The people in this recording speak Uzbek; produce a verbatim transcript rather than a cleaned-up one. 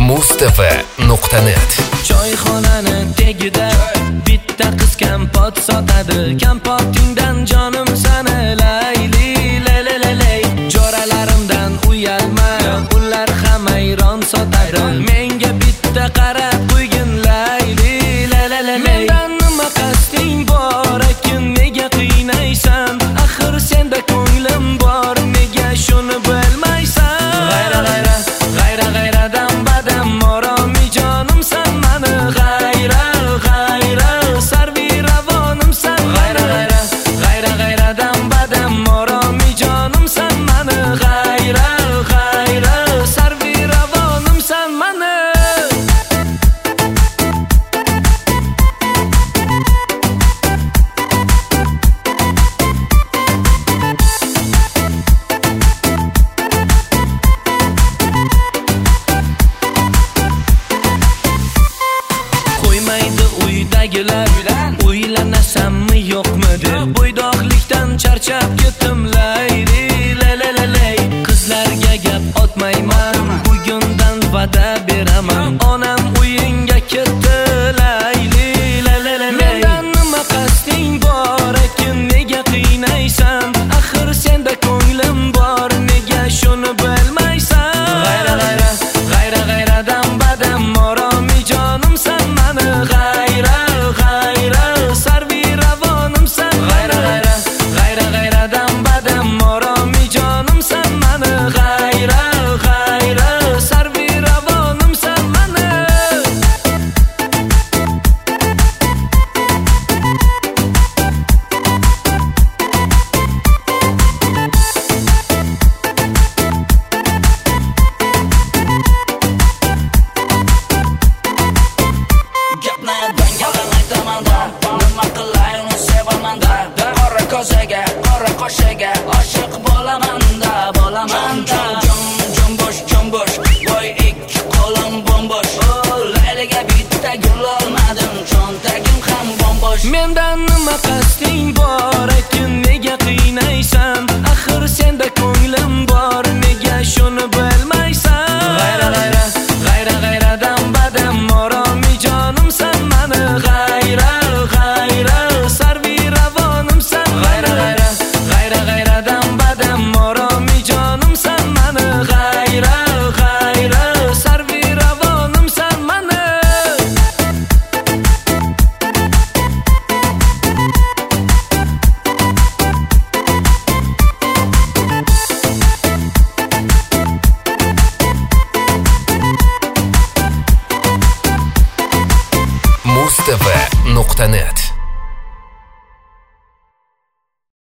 Mustafa nuqta net. Choyxonani tagida bitta qiz kampot sotadi. Kampotingdan jonim sana layli lalalay. Joralarimdan uyalma, ular ham ayron sotadi. Menga bitta qarab qo'ygin layli lalalay. Mendan nima qasding bor ekan, nega qiynaysan? Axir senda ko'nglim bor, nega shuni bilmaysan? G'ayra g'ayra g'ayra g'ayradan badam moromi jonim san mani. G'ayra g'ayra sarvi ravonim san. G'ayra g'ayra g'ayra g'ayradan badam moromi jonim san mani. G'ayra g'ayra sarvi ravonim san mani. O'ylanasammi yo'qmi deb bo'ydoqlikdan charchab ketdim layli lalalay. Qizlarga gap otmayman, bugundan va'da beraman. Onam uyingga ketdi layli lalalay. Mendan nima qasding bor ekan, nega qiynaysan? Axir senda ko'nglim bor, nega shuni bilmaysan? G'ayra g'ayra g'ayra g'ayradan badam moromi jonim san mani. G'ayra g'ayra sarvi ravonim san. G'ayra g'ayra g'ayra g'ayradan badam moromi jonim san mani. G'ayra g'ayra sarvi ravonim san mani. Ko'zaga, qora qoshiga oshiq bo'laman-da, bo'laman-da. Jumbosh, jumbosh, voy ikki qo'lim bombosh. O, layliga bitta gul olmadim, cho'ntagim ham bombosh. Mendan nima qasding bor ekan, nega qiynaysan? Axir senda ko'nglim bor, nega shuni bilmaysan? G'ayra g'ayra g'ayra g'ayradan badam moromi jonim san mani. G'ayra g'ayra sarvi ravonim san. G'ayra g'ayra g'ayra g'ayradan badam moromi jonim san mani. G'ayra g'ayra sarvi ravonim san mani. Mustafa nuqta net.